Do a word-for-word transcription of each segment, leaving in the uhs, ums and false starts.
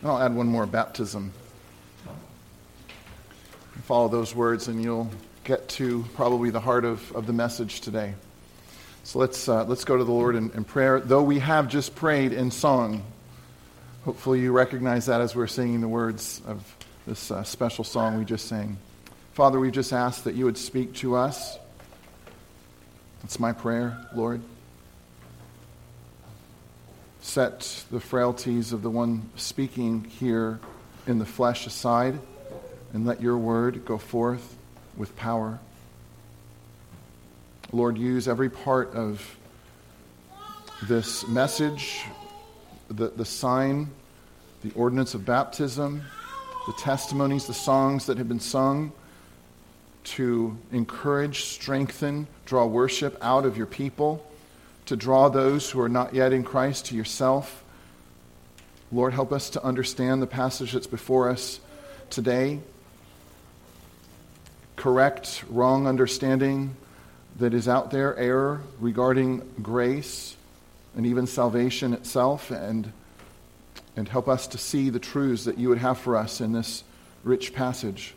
And I'll add one more, baptism. Follow those words and you'll get to probably the heart of, of the message today. So let's uh, let's go to the Lord in, in prayer. Though we have just prayed in song, hopefully you recognize that as we're singing the words of this uh, special song we just sang. Father, we just ask that you would speak to us. That's my prayer, Lord. Set the frailties of the one speaking here in the flesh aside, and let your word go forth with power. Lord, use every part of this message, the, the sign, the ordinance of baptism, the testimonies, the songs that have been sung, to encourage, strengthen, draw worship out of your people, to draw those who are not yet in Christ to yourself. Lord, help us to understand the passage that's before us today. Correct wrong understanding that is out there, error regarding grace and even salvation itself, and and help us to see the truths that you would have for us in this rich passage.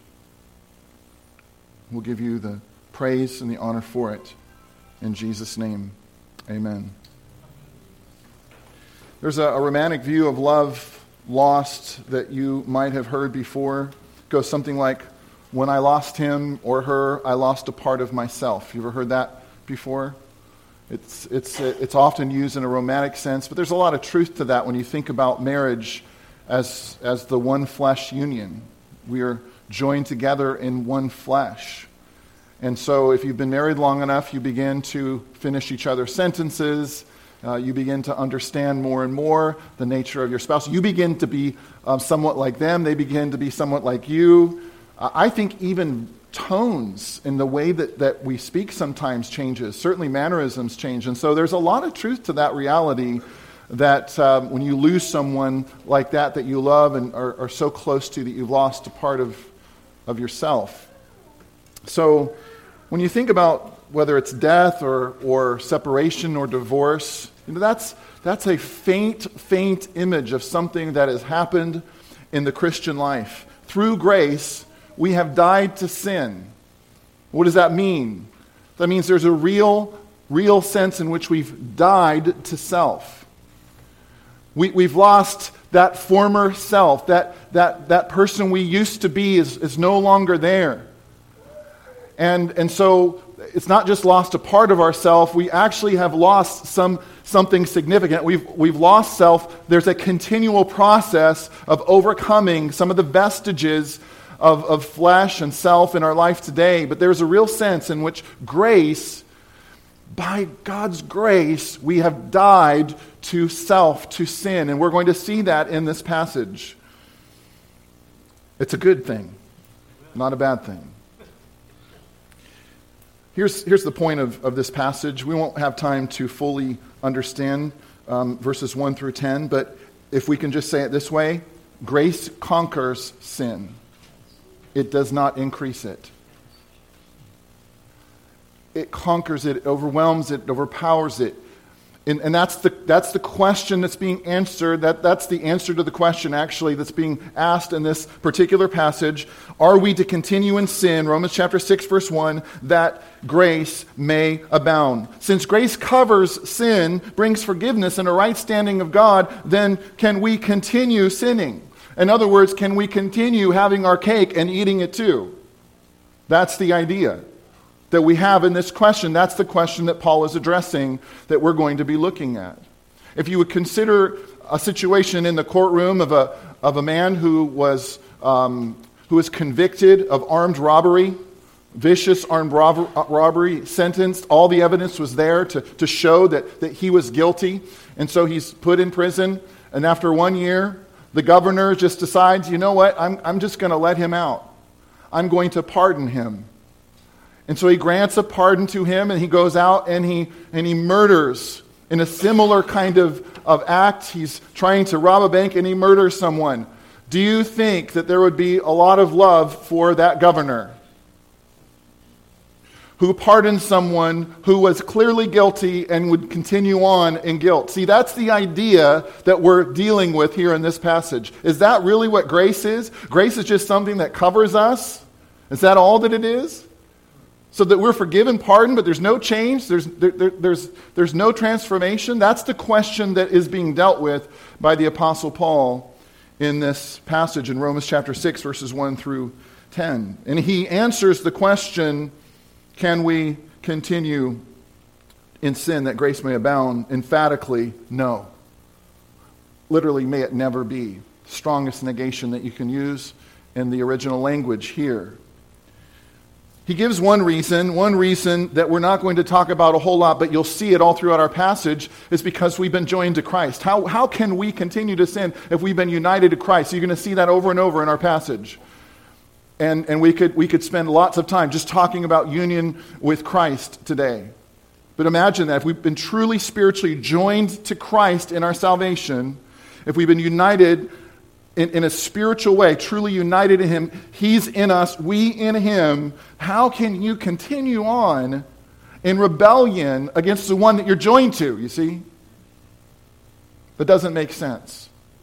We'll give you the praise and the honor for it. In Jesus' name, amen. There's a, a romantic view of love lost that you might have heard before. It goes something like, when I lost him or her, I lost a part of myself. You ever heard that before? It's it's it's often used in a romantic sense, but there's a lot of truth to that when you think about marriage as as the one flesh union. We are joined together in one flesh. And so if you've been married long enough, you begin to finish each other's sentences. Uh, you begin to understand more and more the nature of your spouse. You begin to be um, somewhat like them. They begin to be somewhat like you. I think even tones in the way that, that we speak sometimes changes. Certainly mannerisms change. And so there's a lot of truth to that reality that um, when you lose someone like that that you love and are, are so close to, that you've lost a part of, of yourself. So when you think about whether it's death or, or separation or divorce, you know, that's, that's a faint, faint image of something that has happened in the Christian life. Through grace, we have died to sin. What does that mean? That means there's a real, real sense in which we've died to self. We, we've lost that former self. That, that, that person we used to be is, is no longer there. And, and so it's not just lost a part of ourself. We actually have lost some something significant. We've, we've lost self. There's a continual process of overcoming some of the vestiges Of, of flesh and self in our life today, but there's a real sense in which grace, by God's grace, we have died to self, to sin, and we're going to see that in this passage. It's a good thing, not a bad thing. Here's, here's the point of, of this passage. We won't have time to fully understand um, verses one through ten, but if we can just say it this way, grace conquers sin. It does not increase it. It conquers it, it overwhelms it, it overpowers it. And, and that's the that's the question that's being answered. That, that's the answer to the question, actually, that's being asked in this particular passage. Are we to continue in sin, Romans chapter six, verse one, that grace may abound? Since grace covers sin, brings forgiveness and a right standing of God, then can we continue sinning? In other words, can we continue having our cake and eating it too? That's the idea that we have in this question. That's the question that Paul is addressing, that we're going to be looking at. If you would consider a situation in the courtroom of a of a man who was um, who was convicted of armed robbery, vicious armed rob- robbery, sentenced. All the evidence was there to, to show that, that he was guilty. And so he's put in prison. And after one year, the governor just decides, you know what, I'm, I'm just going to let him out. I'm going to pardon him. And so he grants a pardon to him, and he goes out and he and he murders in a similar kind of, of act. He's trying to rob a bank and he murders someone. Do you think that there would be a lot of love for that governor? who pardons someone who was clearly guilty and would continue on in guilt. See, that's the idea that we're dealing with here in this passage. Is that really what grace is? Grace is just something that covers us? Is that all that it is? So that we're forgiven, pardoned, but there's no change, there's, there, there, there's, there's no transformation? That's the question that is being dealt with by the Apostle Paul in this passage in Romans chapter six, verses one through ten. And he answers the question, can we continue in sin that grace may abound? Emphatically, no. Literally, may it never be. Strongest negation that you can use in the original language here. He gives one reason, one reason that we're not going to talk about a whole lot, but you'll see it all throughout our passage, is because we've been joined to Christ. How, how can we continue to sin if we've been united to Christ? So you're going to see that over and over in our passage. And, and we could, we could spend lots of time just talking about union with Christ today. But imagine that if we've been truly spiritually joined to Christ in our salvation, if we've been united In, in a spiritual way, truly united in Him, He's in us, we in Him, how can you continue on in rebellion against the one that you're joined to, you see? That doesn't make sense.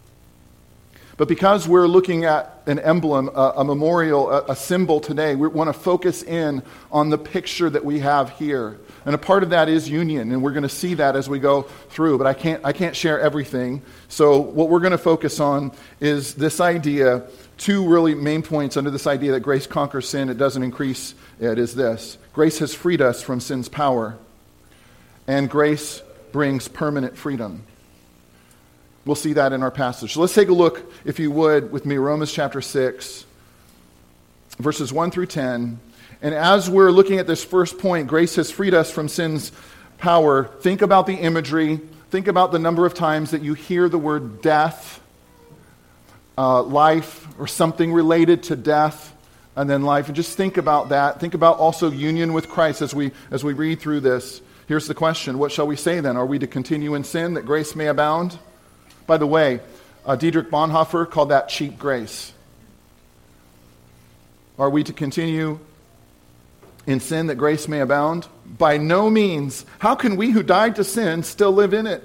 But because we're looking at an emblem, a, a memorial, a, a symbol today, we want to focus in on the picture that we have here. And a part of that is union, and we're going to see that as we go through. But I can't I can't share everything. So what we're going to focus on is this idea, two really main points under this idea that grace conquers sin, it doesn't increase it, is this. Grace has freed us from sin's power, and grace brings permanent freedom. We'll see that in our passage. So let's take a look, if you would, with me, Romans chapter six, verses one through ten. And as we're looking at this first point, grace has freed us from sin's power, think about the imagery, think about the number of times that you hear the word death, uh, life, or something related to death, and then life. And just think about that. Think about also union with Christ as we as we read through this. Here's the question, what shall we say then? Are we to continue in sin that grace may abound? By the way, uh, Dietrich Bonhoeffer called that cheap grace. Are we to continue in sin that grace may abound? By no means. How can we who died to sin still live in it?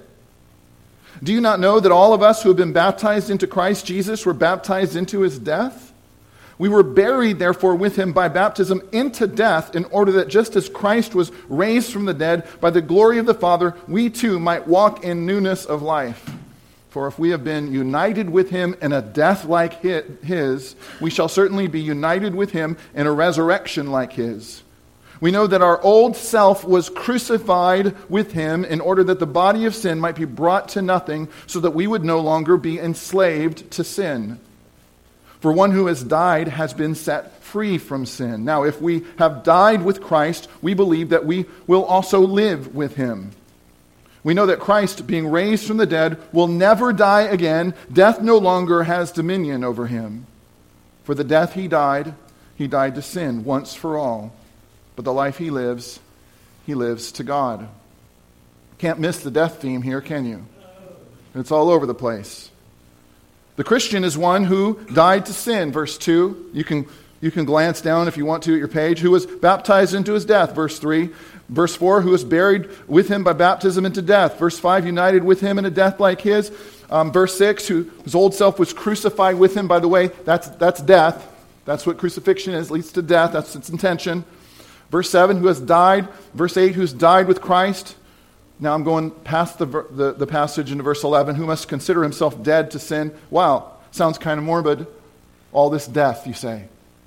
Do you not know that all of us who have been baptized into Christ Jesus were baptized into His death? We were buried, therefore, with Him by baptism into death, in order that just as Christ was raised from the dead by the glory of the Father, we too might walk in newness of life. For if we have been united with Him in a death like His, we shall certainly be united with Him in a resurrection like His. We know that our old self was crucified with Him in order that the body of sin might be brought to nothing, so that we would no longer be enslaved to sin. For one who has died has been set free from sin. Now, if we have died with Christ, we believe that we will also live with Him. We know that Christ, being raised from the dead, will never die again. Death no longer has dominion over Him. For the death He died, He died to sin once for all. But the life He lives, He lives to God. Can't miss the death theme here, can you? It's all over the place. The Christian is one who died to sin, verse two. You can, you can glance down if you want to at your page. Who was baptized into His death, verse three. Verse four, who was buried with Him by baptism into death. Verse five, united with Him in a death like His. Um, verse six, who, whose old self was crucified with Him. By the way, that's, that's death. That's what crucifixion is, leads to death. That's its intention. Verse seven, who has died. Verse eight, who's died with Christ. Now I'm going past the, the, the passage into verse eleven. Who must consider himself dead to sin. Wow, sounds kind of morbid. All this death, you say.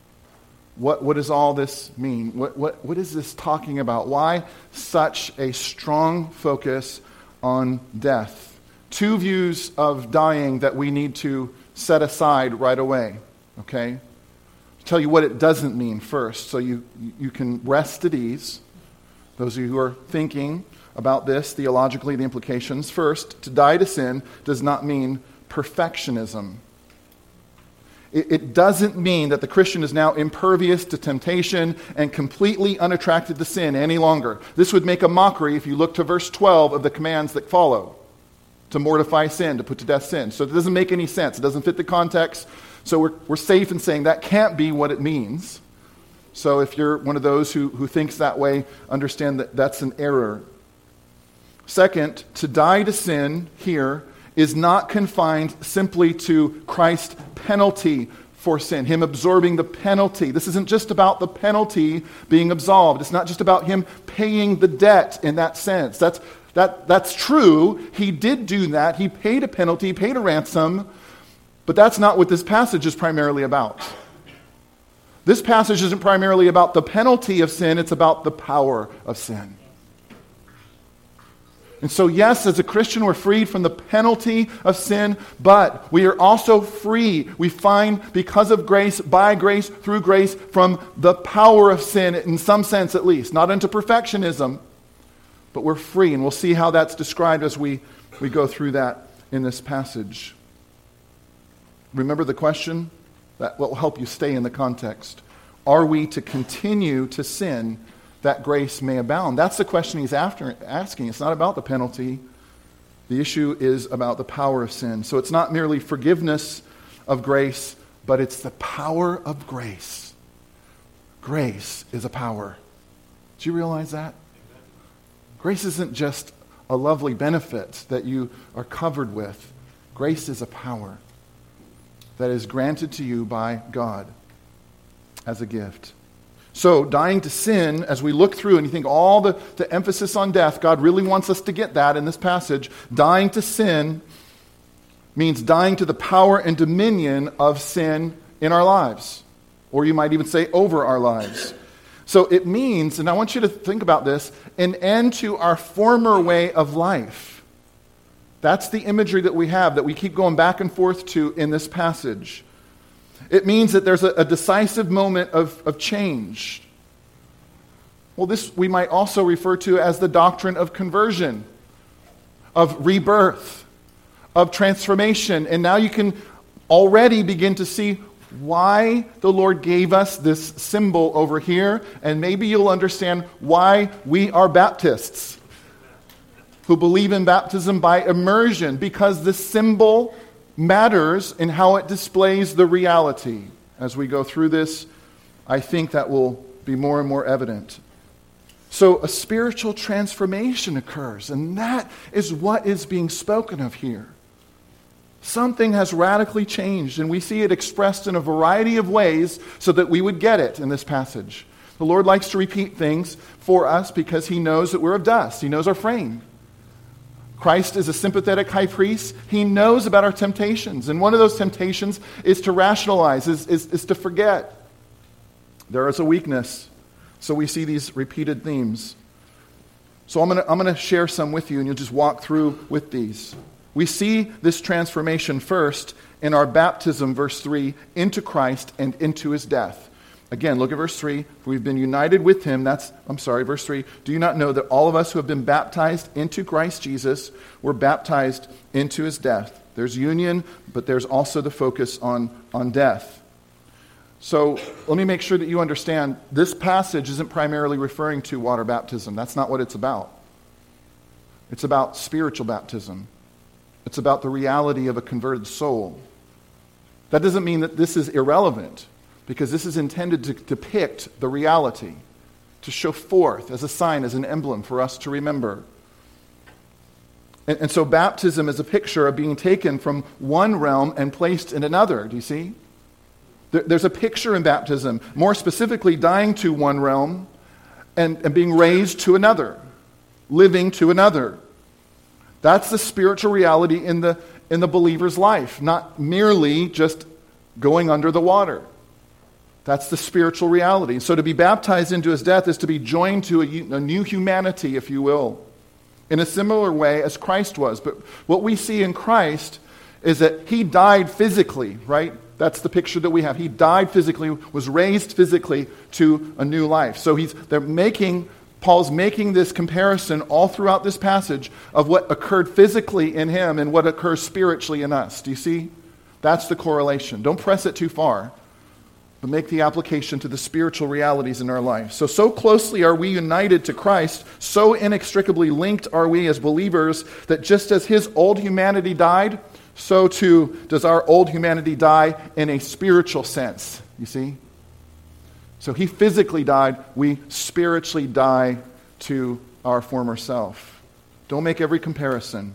What, what does all this mean? What, what, what is this talking about? Why such a strong focus on death? Two views of dying that we need to set aside right away. Okay? I'll tell you what it doesn't mean first, so you, you can rest at ease. Those of you who are thinking about this theologically, the implications. First, to die to sin does not mean perfectionism. It doesn't mean that the Christian is now impervious to temptation and completely unattracted to sin any longer. This would make a mockery if you look to verse twelve of the commands that follow. To mortify sin, to put to death sin. So it doesn't make any sense. It doesn't fit the context. So we're, we're safe in saying that can't be what it means. So if you're one of those who, who thinks that way, understand that that's an error. Second, to die to sin here is not confined simply to Christ's penalty for sin, him absorbing the penalty. This isn't just about the penalty being absolved. It's not just about him paying the debt in that sense. That's, that, that's true. He did do that. He paid a penalty, he paid a ransom, but that's not what this passage is primarily about. This passage isn't primarily about the penalty of sin, it's about the power of sin. And so, yes, as a Christian, we're freed from the penalty of sin, but we are also free. We find, because of grace, by grace, through grace, from the power of sin, in some sense at least. Not into perfectionism, but we're free. And we'll see how that's described as we, we go through that in this passage. Remember the question? That will help you stay in the context. Are we to continue to sin that grace may abound? That's the question he's after asking. It's not about the penalty. The issue is about the power of sin. So it's not merely forgiveness of grace, but it's the power of grace. Grace is a power. Do you realize that? Grace isn't just a lovely benefit that you are covered with. Grace is a power that is granted to you by God as a gift. So, dying to sin, as we look through and you think all the, the emphasis on death, God really wants us to get that in this passage. Dying to sin means dying to the power and dominion of sin in our lives. Or you might even say over our lives. So it means, and I want you to think about this, an end to our former way of life. That's the imagery that we have, that we keep going back and forth to in this passage. It means that there's a, a decisive moment of, of change. Well, this we might also refer to as the doctrine of conversion, of rebirth, of transformation. And now you can already begin to see why the Lord gave us this symbol over here, and maybe you'll understand why we are Baptists who believe in baptism by immersion, because the symbol matters in how it displays the reality. As we go through this, I think that will be more and more evident. So a spiritual transformation occurs, and that is what is being spoken of here. Something has radically changed, and we see it expressed in a variety of ways so that we would get it in this passage. The Lord likes to repeat things for us because he knows that we're of dust. He knows our frame. Christ is a sympathetic high priest. He knows about our temptations. And one of those temptations is to rationalize, is, is, is to forget. There is a weakness. So we see these repeated themes. So I'm going to I'm going to share some with you, and you'll just walk through with these. We see this transformation first in our baptism, verse three, into Christ and into his death. Again, look at verse three. We've been united with him. That's, I'm sorry, verse three. Do you not know that all of us who have been baptized into Christ Jesus were baptized into his death? There's union, but there's also the focus on, on death. So let me make sure that you understand this passage isn't primarily referring to water baptism. That's not what it's about. It's about spiritual baptism. It's about the reality of a converted soul. That doesn't mean that this is irrelevant, because this is intended to depict the reality, to show forth as a sign, as an emblem for us to remember. And, and so baptism is a picture of being taken from one realm and placed in another. Do you see? There, there's a picture in baptism, more specifically dying to one realm and, and being raised to another, living to another. That's the spiritual reality in the, in the believer's life, not merely just going under the water. That's the spiritual reality. So to be baptized into his death is to be joined to a, a new humanity, if you will, in a similar way as Christ was. But what we see in Christ is that he died physically, right? That's the picture that we have. He died physically, was raised physically to a new life. So he's they're making, Paul's making this comparison all throughout this passage of what occurred physically in him and what occurs spiritually in us. Do you see? That's the correlation. Don't press it too far, but make the application to the spiritual realities in our life. So, so closely are we united to Christ, so inextricably linked are we as believers, that just as his old humanity died, so too does our old humanity die in a spiritual sense, you see? So he physically died. We spiritually die to our former self. Don't make every comparison.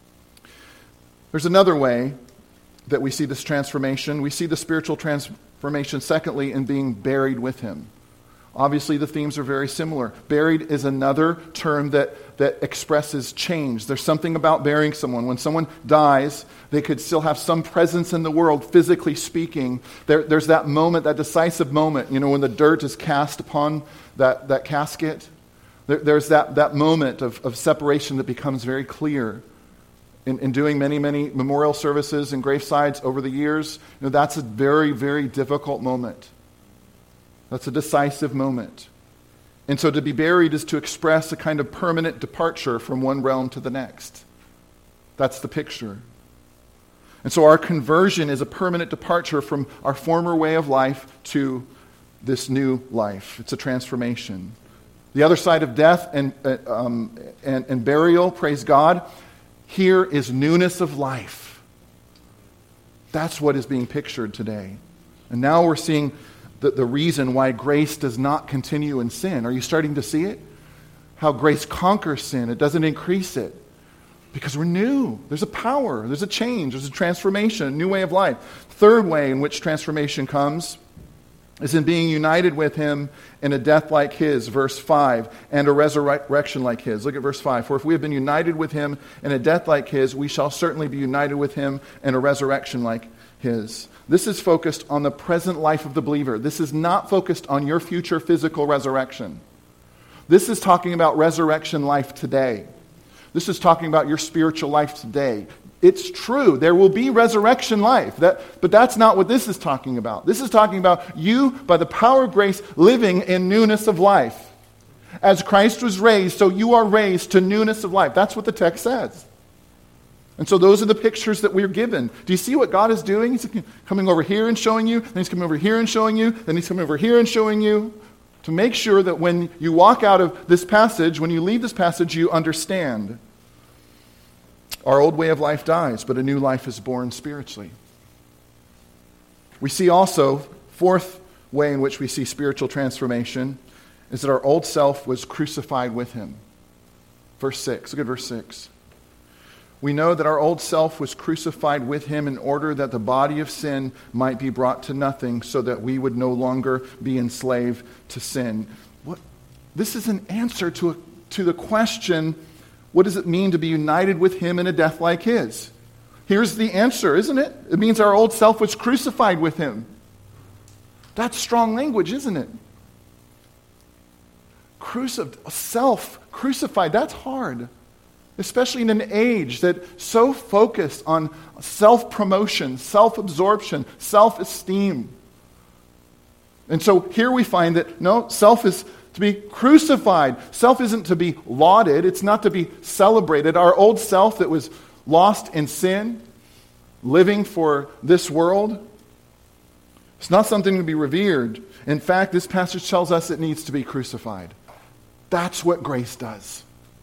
There's another way that we see this transformation. We see the spiritual transformation, secondly, in being buried with him. Obviously, the themes are very similar. Buried is another term that, that expresses change. There's something about burying someone. When someone dies, they could still have some presence in the world, physically speaking. There, there's that moment, that decisive moment, you know, when the dirt is cast upon that, that casket. There, there's that, that moment of, of separation that becomes very clear. In, in doing many, many memorial services and gravesides over the years, you know, that's a very, very difficult moment. That's a decisive moment. And so to be buried is to express a kind of permanent departure from one realm to the next. That's the picture. And so our conversion is a permanent departure from our former way of life to this new life. It's a transformation. The other side of death and, uh, um, and, and burial, praise God, here is newness of life. That's what is being pictured today. And now we're seeing the, the reason why grace does not continue in sin. Are you starting to see it? How grace conquers sin. It doesn't increase it. Because we're new. There's a power. There's a change. There's a transformation, a new way of life. Third way in which transformation comes is in being united with him in a death like his, verse five, and a resurrection like his. Look at verse five. For if we have been united with him in a death like his, we shall certainly be united with him in a resurrection like his. This is focused on the present life of the believer. This is not focused on your future physical resurrection. This is talking about resurrection life today. This is talking about your spiritual life today. It's true, there will be resurrection life, that, but that's not what this is talking about. This is talking about you, by the power of grace, living in newness of life. As Christ was raised, so you are raised to newness of life. That's what the text says. And so those are the pictures that we're given. Do you see what God is doing? He's coming over here and showing you, then he's coming over here and showing you, then he's coming over here and showing you, to make sure that when you walk out of this passage, when you leave this passage, you understand. Our old way of life dies, but a new life is born spiritually. We see also, fourth way in which we see spiritual transformation, is that our old self was crucified with him. Verse six, look at verse six. We know that our old self was crucified with him in order that the body of sin might be brought to nothing, so that we would no longer be enslaved to sin. What? This is an answer to, a, to the question, what does it mean to be united with him in a death like his? Here's the answer, isn't it? It means our old self was crucified with him. That's strong language, isn't it? Crucif- self crucified, that's hard. Especially in an age that's so focused on self-promotion, self-absorption, self-esteem. And so here we find that, no, self is to be crucified. Self isn't to be lauded. It's not to be celebrated. Our old self that was lost in sin, living for this world, it's not something to be revered. In fact, this passage tells us it needs to be crucified. That's what grace does.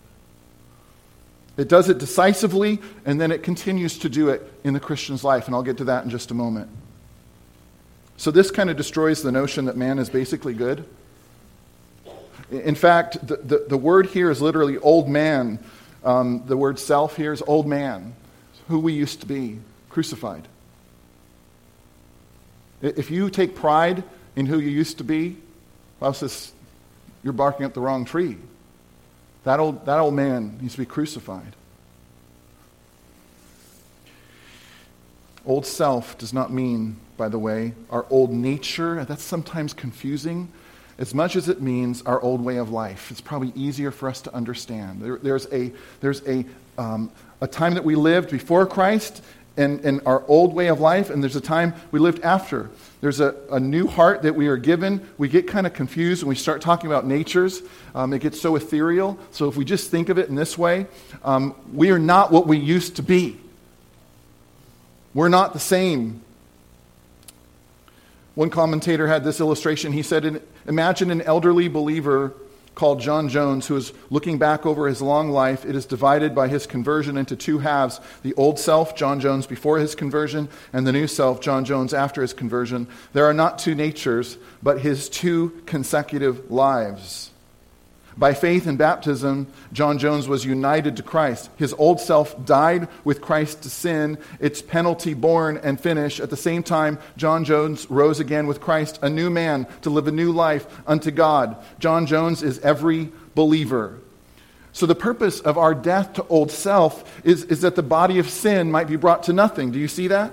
It does it decisively, and then it continues to do it in the Christian's life, and I'll get to that in just a moment. So this kind of destroys the notion that man is basically good. In fact, the, the, the word here is literally old man. Um, the word self here is old man, who we used to be, crucified. If you take pride in who you used to be, well, says you're barking up the wrong tree. That old, that old man needs to be crucified. Old self does not mean, by the way, our old nature. That's sometimes confusing. As much as it means our old way of life. It's probably easier for us to understand. There, there's a, there's a, um, a time that we lived before Christ and, and our old way of life, and there's a time we lived after. There's a, a new heart that we are given. We get kind of confused when we start talking about natures. Um, it gets so ethereal. So if we just think of it in this way, um, we are not what we used to be. We're not the same. One commentator had this illustration. He said, imagine an elderly believer called John Jones, who is looking back over his long life. It is divided by his conversion into two halves: the old self, John Jones before his conversion, and the new self, John Jones after his conversion. There are not two natures, but his two consecutive lives. By faith in baptism, John Jones was united to Christ. His old self died with Christ to sin, its penalty borne and finished. At the same time, John Jones rose again with Christ, a new man to live a new life unto God. John Jones is every believer. So the purpose of our death to old self is, is that the body of sin might be brought to nothing. Do you see that?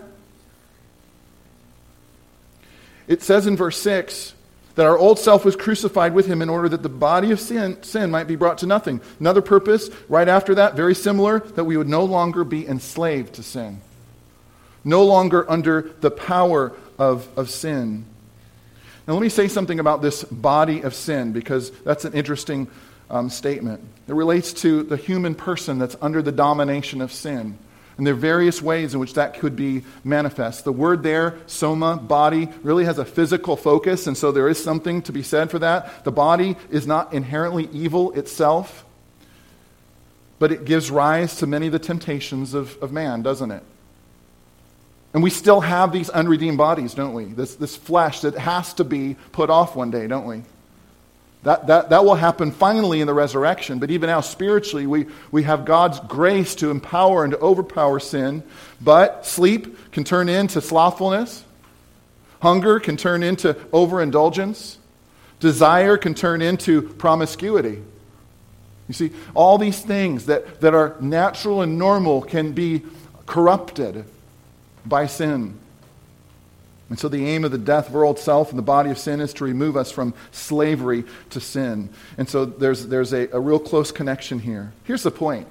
It says in verse six, that our old self was crucified with him in order that the body of sin, sin might be brought to nothing. Another purpose, right after that, very similar, that we would no longer be enslaved to sin. No longer under the power of, of sin. Now let me say something about this body of sin, because that's an interesting um, statement. It relates to the human person that's under the domination of sin. And there are various ways in which that could be manifest. The word there, soma, body, really has a physical focus, and so there is something to be said for that. The body is not inherently evil itself, but it gives rise to many of the temptations of, of man, doesn't it? And we still have these unredeemed bodies, don't we? This, this flesh that has to be put off one day, don't we? That, that, that will happen finally in the resurrection. But even now, spiritually, we, we have God's grace to empower and to overpower sin. But sleep can turn into slothfulness. Hunger can turn into overindulgence. Desire can turn into promiscuity. You see, all these things that, that are natural and normal can be corrupted by sin. And so the aim of the death of our old self and the body of sin is to remove us from slavery to sin. And so there's, there's a, a real close connection here. Here's the point.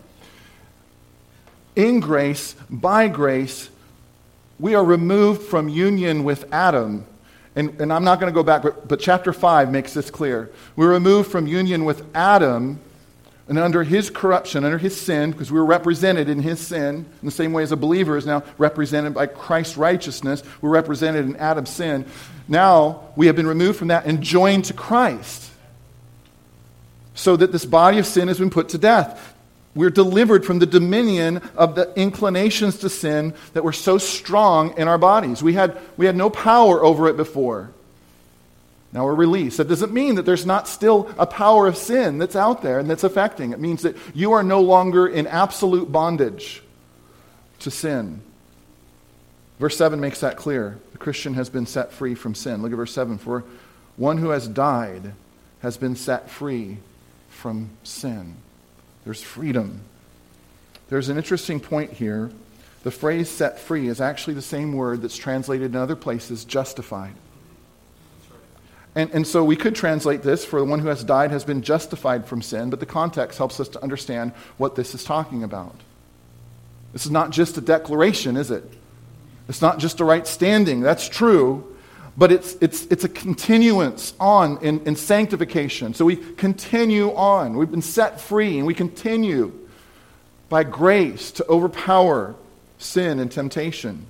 In grace, by grace, we are removed from union with Adam. And, and I'm not going to go back, but, but chapter five makes this clear. We're removed from union with Adam, and under his corruption, under his sin, because we were represented in his sin, in the same way as a believer is now represented by Christ's righteousness, we're represented in Adam's sin. Now we have been removed from that and joined to Christ, so that this body of sin has been put to death. We're delivered from the dominion of the inclinations to sin that were so strong in our bodies. We had, we had no power over it before. Now we're released. That doesn't mean that there's not still a power of sin that's out there and that's affecting. It means that you are no longer in absolute bondage to sin. Verse seven makes that clear. The Christian has been set free from sin. Look at verse seven. For one who has died has been set free from sin. There's freedom. There's an interesting point here. The phrase set free is actually the same word that's translated in other places, justified. And, and so we could translate this, for the one who has died has been justified from sin, but the context helps us to understand what this is talking about. This is not just a declaration, is it? It's not just a right standing. That's true, but it's it's it's a continuance on in, in sanctification. So we continue on. We've been set free, and we continue by grace to overpower sin and temptation.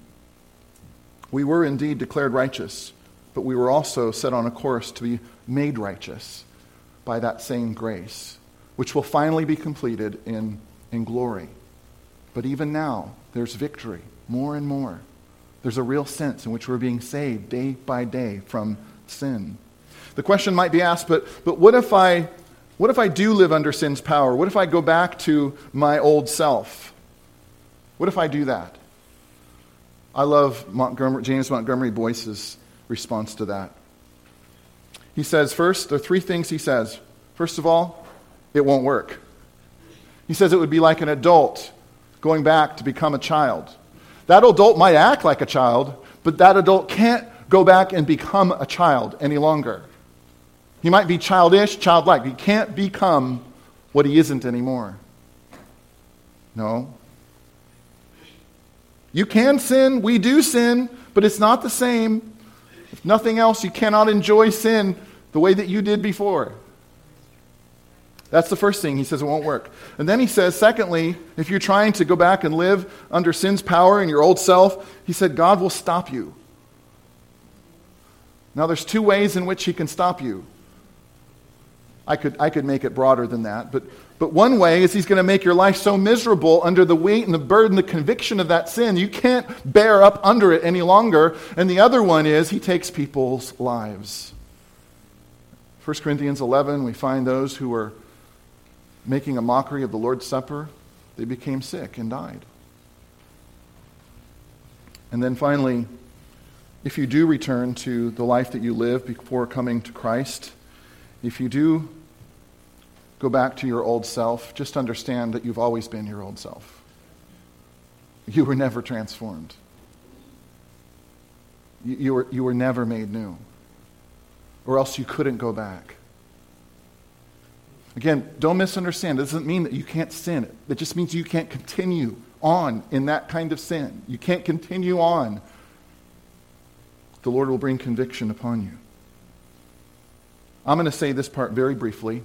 We were indeed declared righteous, but we were also set on a course to be made righteous by that same grace, which will finally be completed in, in glory. But even now, there's victory, more and more. There's a real sense in which we're being saved day by day from sin. The question might be asked, but, but what if I, what if I do live under sin's power? What if I go back to my old self? What if I do that? I love Montgomery, James Montgomery Boyce's response to that. He says, first, there are three things he says. First of all, it won't work. He says it would be like an adult going back to become a child. That adult might act like a child, but that adult can't go back and become a child any longer. He might be childish, childlike. He can't become what he isn't anymore. No. You can sin, we do sin, but it's not the same. If nothing else, you cannot enjoy sin the way that you did before. That's the first thing. He says it won't work. And then he says, secondly, if you're trying to go back and live under sin's power in your old self, he said, God will stop you. Now there's two ways in which he can stop you. I could, I could make it broader than that. But, but one way is he's going to make your life so miserable under the weight and the burden, the conviction of that sin, you can't bear up under it any longer. And the other one is he takes people's lives. First Corinthians eleven, we find those who were making a mockery of the Lord's Supper. They became sick and died. And then finally, if you do return to the life that you lived before coming to Christ, if you do go back to your old self, just understand that you've always been your old self. You were never transformed. You, you, were, you were never made new. Or else you couldn't go back. Again, don't misunderstand. It doesn't mean that you can't sin. It just means you can't continue on in that kind of sin. You can't continue on. The Lord will bring conviction upon you. I'm going to say this part very briefly.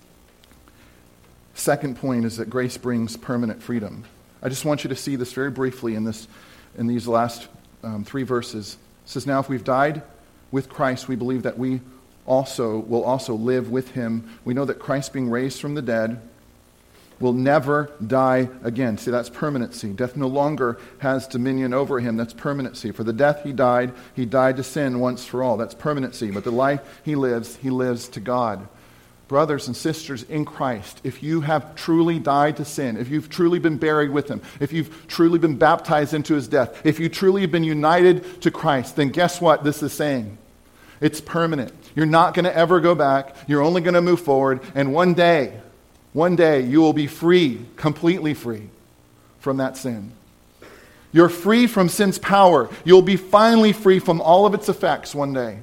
Second point is that grace brings permanent freedom. I just want you to see this very briefly in this, in these last um, three verses. It says, now if we've died with Christ, we believe that we also will also live with him. We know that Christ, being raised from the dead, will never die again. See, that's permanency. Death no longer has dominion over him. That's permanency. For the death he died, he died to sin once for all. That's permanency. But the life he lives, he lives to God. Brothers and sisters in Christ, if you have truly died to sin, if you've truly been buried with him, if you've truly been baptized into his death, if you truly have been united to Christ, then guess what this is saying? It's permanent. You're not going to ever go back. You're only going to move forward. And one day, one day, you will be free, completely free from that sin. You're free from sin's power. You'll be finally free from all of its effects one day.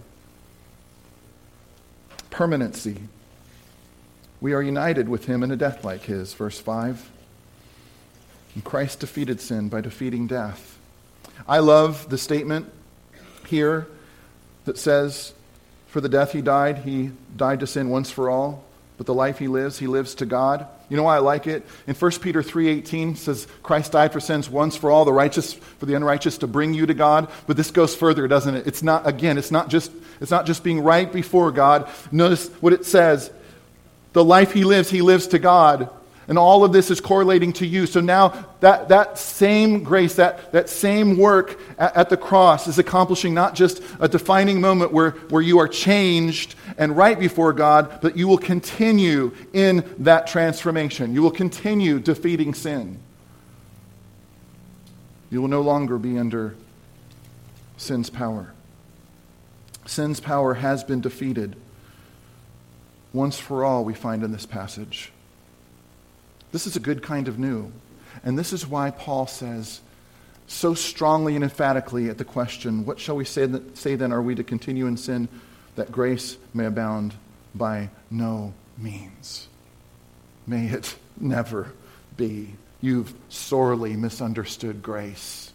Permanency. We are united with him in a death like his, verse five. And Christ defeated sin by defeating death. I love the statement here that says, for the death he died, he died to sin once for all. But the life he lives, he lives to God. You know why I like it? In First Peter three eighteen says, Christ died for sins once for all, the righteous for the unrighteous, to bring you to God. But this goes further, doesn't it? It's not, again, it's not just it's not just being right before God. Notice what it says. The life he lives, he lives to God. And all of this is correlating to you. So now that, that same grace, that, that same work at, at the cross is accomplishing not just a defining moment where, where you are changed and right before God, but you will continue in that transformation. You will continue defeating sin. You will no longer be under sin's power. Sin's power has been defeated once for all, we find in this passage. This is a good kind of new. And this is why Paul says so strongly and emphatically at the question, what shall we say, that, say then, are we to continue in sin that grace may abound? By no means. May it never be. You've sorely misunderstood grace.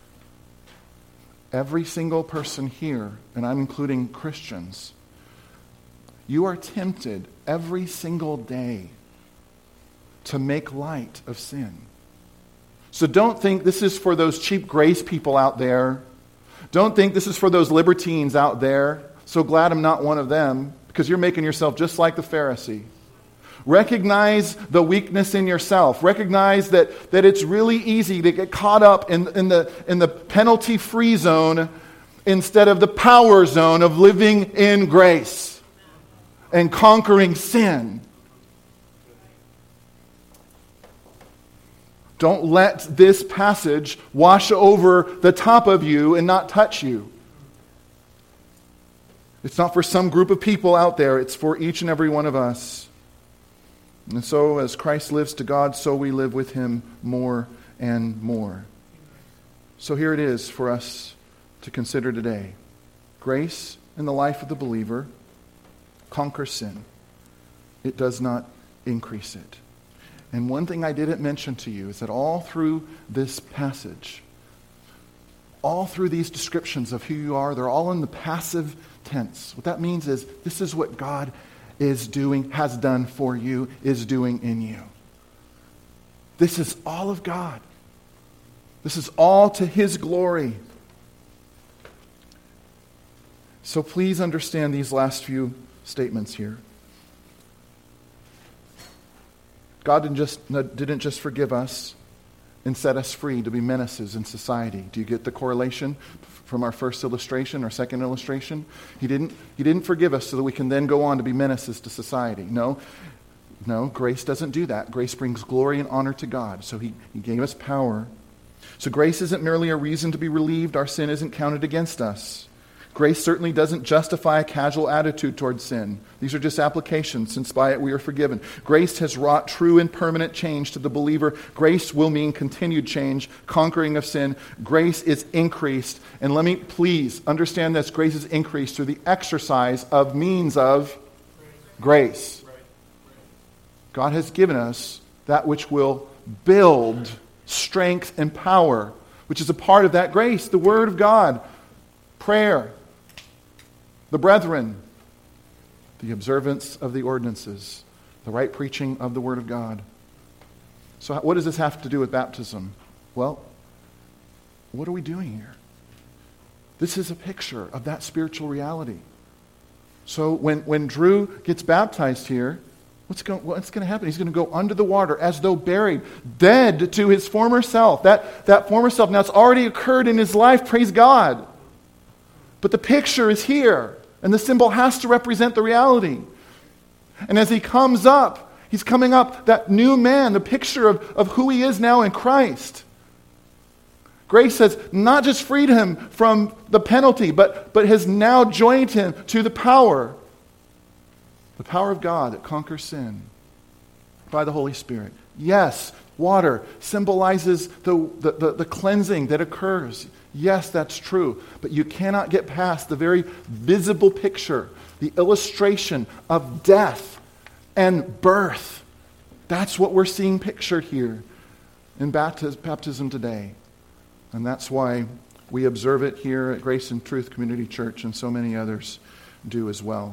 Every single person here, and I'm including Christians, you are tempted every single day to make light of sin. So don't think this is for those cheap grace people out there. Don't think this is for those libertines out there. So glad I'm not one of them, because you're making yourself just like the Pharisee. Recognize the weakness in yourself. Recognize that, that it's really easy to get caught up in, in the, in the penalty-free zone instead of the power zone of living in grace and conquering sin. Don't let this passage wash over the top of you and not touch you. It's not for some group of people out there. It's for each and every one of us. And so as Christ lives to God, so we live with him more and more. So here it is for us to consider today. Grace in the life of the believer conquers sin. It does not increase it. And one thing I didn't mention to you is that all through this passage, all through these descriptions of who you are, they're all in the passive tense. What that means is this is what God is doing, has done for you, is doing in you. This is all of God. This is all to his glory. So please understand these last few statements here. God didn't just, didn't just forgive us and set us free to be menaces in society. Do you get the correlation from our first illustration or second illustration? He didn't, he didn't forgive us so that we can then go on to be menaces to society. No, no, grace doesn't do that. Grace brings glory and honor to God. So he, he gave us power. So grace isn't merely a reason to be relieved. Our sin isn't counted against us. Grace certainly doesn't justify a casual attitude toward sin. These are just applications, since by it we are forgiven. Grace has wrought true and permanent change to the believer. Grace will mean continued change, conquering of sin. Grace is increased. And let me please understand this. Grace is increased through the exercise of means of grace. God has given us that which will build strength and power, which is a part of that grace, the Word of God, prayer, the brethren, the observance of the ordinances, the right preaching of the Word of God. So what does this have to do with baptism? Well, what are we doing here? This is a picture of that spiritual reality. So when, when Drew gets baptized here, what's going, what's going to happen? He's going to go under the water as though buried, dead to his former self. That, that former self, now it's already occurred in his life, praise God. But the picture is here, and the symbol has to represent the reality. And as he comes up, he's coming up, that new man, the picture of, of who he is now in Christ. Grace has not just freed him from the penalty, but, but has now joined him to the power. The power of God that conquers sin by the Holy Spirit. Yes, water symbolizes the, the, the, the cleansing that occurs. Yes, that's true. But you cannot get past the very visible picture, the illustration of death and birth. That's what we're seeing pictured here in baptism today. And that's why we observe it here at Grace and Truth Community Church, and so many others do as well.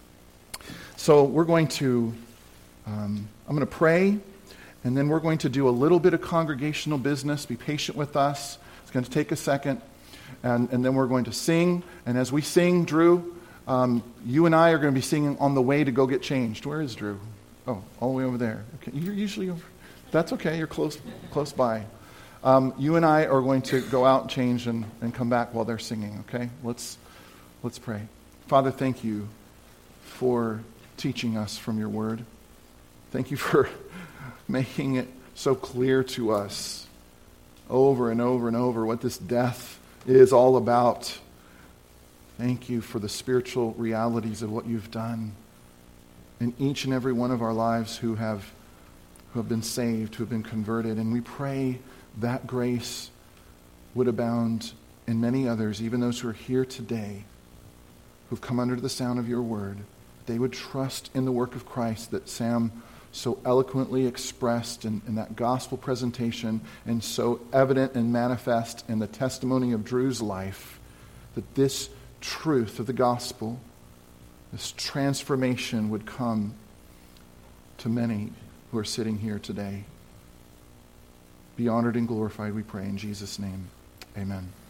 So we're going to, um, I'm going to pray, and then we're going to do a little bit of congregational business. Be patient with us. It's going to take a second. And, and then we're going to sing. And as we sing, Drew, um, you and I are going to be singing on the way to go get changed. Where is Drew? Oh, all the way over there. Okay, you're usually over. That's okay. You're close, close by. Um, you and I are going to go out and change and, and come back while they're singing. Okay, let's let's pray. Father, thank you for teaching us from your word. Thank you for making it so clear to us over and over and over what this death is all about. Thank you for the spiritual realities of what you've done in each and every one of our lives who have who have been saved, who have been converted. And we pray that grace would abound in many others, even those who are here today, who've come under the sound of your word. They would trust in the work of Christ that Sam so eloquently expressed in, in that gospel presentation, and so evident and manifest in the testimony of Drew's life, that this truth of the gospel, this transformation would come to many who are sitting here today. Be honored and glorified, we pray in Jesus' name. Amen.